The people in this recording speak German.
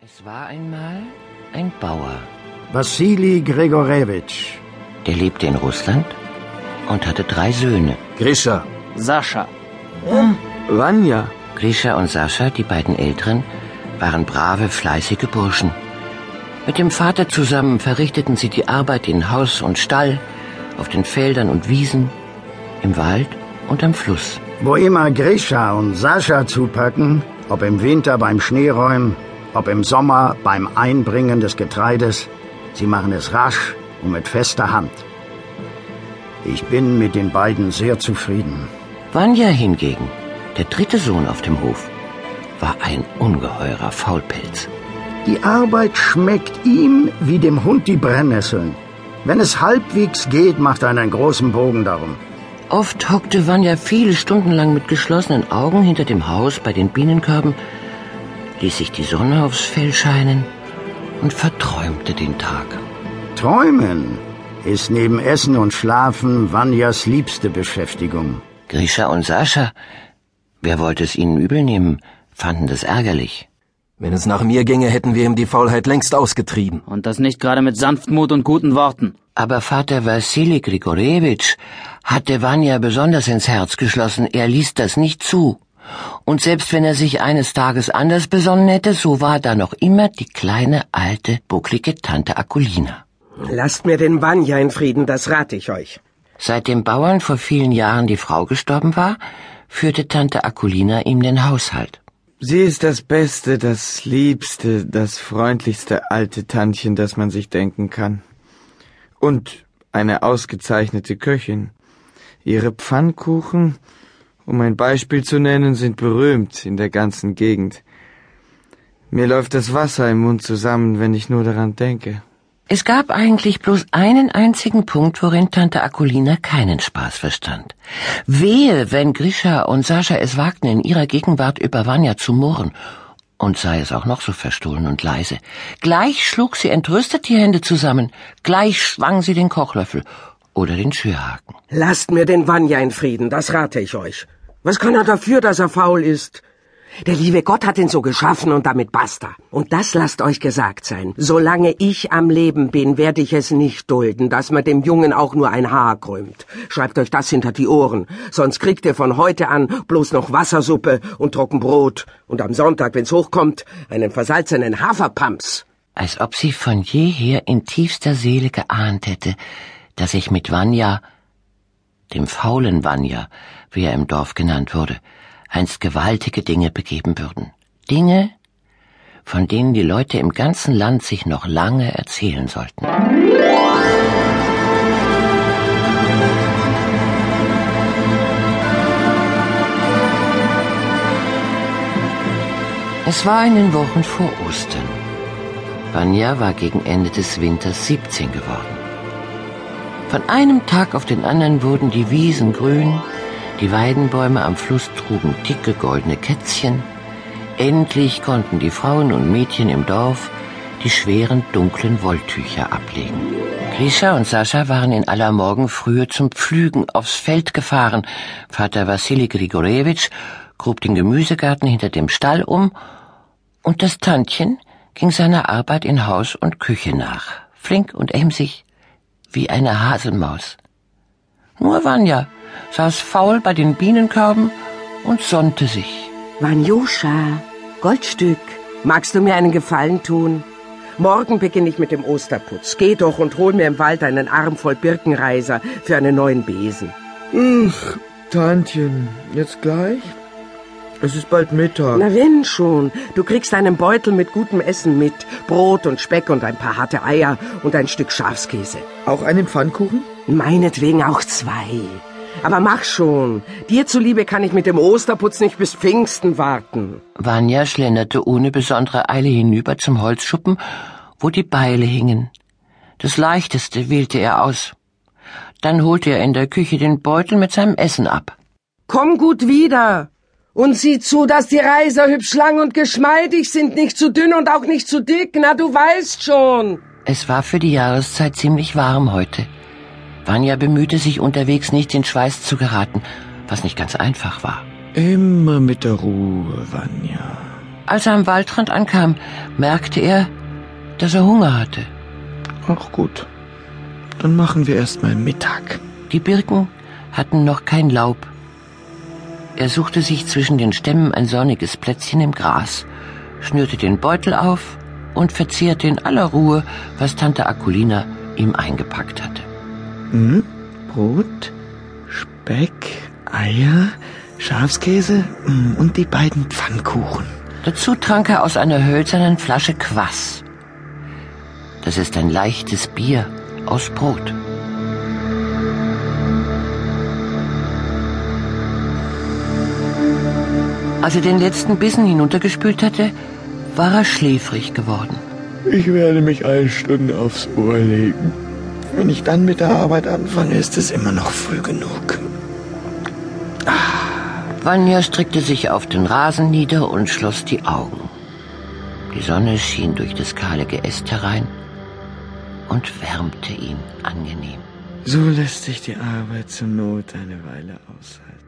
Es war einmal ein Bauer. Wassili Gregorewitsch. Der lebte in Russland und hatte 3 Söhne. Grisha. Sascha. Vanya. Grisha und Sascha, die beiden Älteren, waren brave, fleißige Burschen. Mit dem Vater zusammen verrichteten sie die Arbeit in Haus und Stall, auf den Feldern und Wiesen, im Wald und am Fluss. Wo immer Grisha und Sascha zupacken, ob im Winter beim Schneeräumen, ob im Sommer beim Einbringen des Getreides, sie machen es rasch und mit fester Hand. Ich bin mit den beiden sehr zufrieden. Vanya hingegen, der 3. Sohn auf dem Hof, war ein ungeheurer Faulpelz. Die Arbeit schmeckt ihm wie dem Hund die Brennnesseln. Wenn es halbwegs geht, macht er einen großen Bogen darum. Oft hockte Vanya viele Stunden lang mit geschlossenen Augen hinter dem Haus bei den Bienenkörben, ließ sich die Sonne aufs Fell scheinen und verträumte den Tag. Träumen ist neben Essen und Schlafen Vanyas liebste Beschäftigung. Grisha und Sascha, wer wollte es ihnen übel nehmen, fanden das ärgerlich. Wenn es nach mir ginge, hätten wir ihm die Faulheit längst ausgetrieben. Und das nicht gerade mit Sanftmut und guten Worten. Aber Vater Wassili Grigorewitsch hatte Vanya besonders ins Herz geschlossen, er ließ das nicht zu. Und selbst wenn er sich eines Tages anders besonnen hätte, so war da noch immer die kleine, alte, bucklige Tante Akulina. Lasst mir den Vanya in Frieden, das rate ich euch. Seit dem Bauern vor vielen Jahren die Frau gestorben war, führte Tante Akulina ihm den Haushalt. Sie ist das Beste, das Liebste, das freundlichste alte Tantchen, das man sich denken kann. Und eine ausgezeichnete Köchin. Ihre Pfannkuchen, um ein Beispiel zu nennen, sind berühmt in der ganzen Gegend. Mir läuft das Wasser im Mund zusammen, wenn ich nur daran denke. Es gab eigentlich bloß einen einzigen Punkt, worin Tante Akulina keinen Spaß verstand. Wehe, wenn Grisha und Sascha es wagten, in ihrer Gegenwart über Vanya zu murren, und sei es auch noch so verstohlen und leise. Gleich schlug sie entrüstet die Hände zusammen, gleich schwang sie den Kochlöffel oder den Schürhaken. Lasst mir den Vanya in Frieden, das rate ich euch. Was kann er dafür, dass er faul ist? Der liebe Gott hat ihn so geschaffen und damit basta. Und das lasst euch gesagt sein. Solange ich am Leben bin, werde ich es nicht dulden, dass man dem Jungen auch nur ein Haar krümmt. Schreibt euch das hinter die Ohren. Sonst kriegt ihr von heute an bloß noch Wassersuppe und Trockenbrot. Und am Sonntag, wenn's hochkommt, einen versalzenen Haferpamps. Als ob sie von jeher in tiefster Seele geahnt hätte, dass sich mit Vanya, dem faulen Vanya, wie er im Dorf genannt wurde, einst gewaltige Dinge begeben würden. Dinge, von denen die Leute im ganzen Land sich noch lange erzählen sollten. Es war in den Wochen vor Ostern. Vanya war gegen Ende des Winters 17 geworden. Von einem Tag auf den anderen wurden die Wiesen grün, die Weidenbäume am Fluss trugen dicke goldene Kätzchen. Endlich konnten die Frauen und Mädchen im Dorf die schweren, dunklen Wolltücher ablegen. Grisha und Sascha waren in aller Morgenfrühe zum Pflügen aufs Feld gefahren. Vater Wassili Grigorewitsch grub den Gemüsegarten hinter dem Stall um und das Tantchen ging seiner Arbeit in Haus und Küche nach, flink und emsig wie eine Haselmaus. Nur Vanya saß faul bei den Bienenkörben und sonnte sich. Vanjoscha, Goldstück, magst du mir einen Gefallen tun? Morgen beginne ich mit dem Osterputz. Geh doch und hol mir im Wald einen Arm voll Birkenreiser für einen neuen Besen. Ach, Tantchen, jetzt gleich? Es ist bald Mittag. Na wenn schon. Du kriegst einen Beutel mit gutem Essen mit. Brot und Speck und ein paar harte Eier und ein Stück Schafskäse. Auch einen Pfannkuchen? Meinetwegen auch 2. Aber mach schon. Dir zuliebe kann ich mit dem Osterputz nicht bis Pfingsten warten. Vanya schlenderte ohne besondere Eile hinüber zum Holzschuppen, wo die Beile hingen. Das Leichteste wählte er aus. Dann holte er in der Küche den Beutel mit seinem Essen ab. Komm gut wieder. Und sieh zu, dass die Reiser hübsch lang und geschmeidig sind, nicht zu dünn und auch nicht zu dick, na du weißt schon. Es war für die Jahreszeit ziemlich warm heute. Vanya bemühte sich unterwegs nicht in Schweiß zu geraten, was nicht ganz einfach war. Immer mit der Ruhe, Vanya. Als er am Waldrand ankam, merkte er, dass er Hunger hatte. Auch gut. Dann machen wir erst mal Mittag. Die Birken hatten noch kein Laub. Er suchte sich zwischen den Stämmen ein sonniges Plätzchen im Gras, schnürte den Beutel auf und verzehrte in aller Ruhe, was Tante Akulina ihm eingepackt hatte. Brot, Speck, Eier, Schafskäse und die beiden Pfannkuchen. Dazu trank er aus einer hölzernen Flasche Kvass. Das ist ein leichtes Bier aus Brot. Als er den letzten Bissen hinuntergespült hatte, war er schläfrig geworden. Ich werde mich 1 Stunde aufs Ohr legen. Wenn ich dann mit der Arbeit anfange, ist es immer noch früh genug. Vanya streckte sich auf den Rasen nieder und schloss die Augen. Die Sonne schien durch das kahle Geäst herein und wärmte ihn angenehm. So lässt sich die Arbeit zur Not eine Weile aushalten.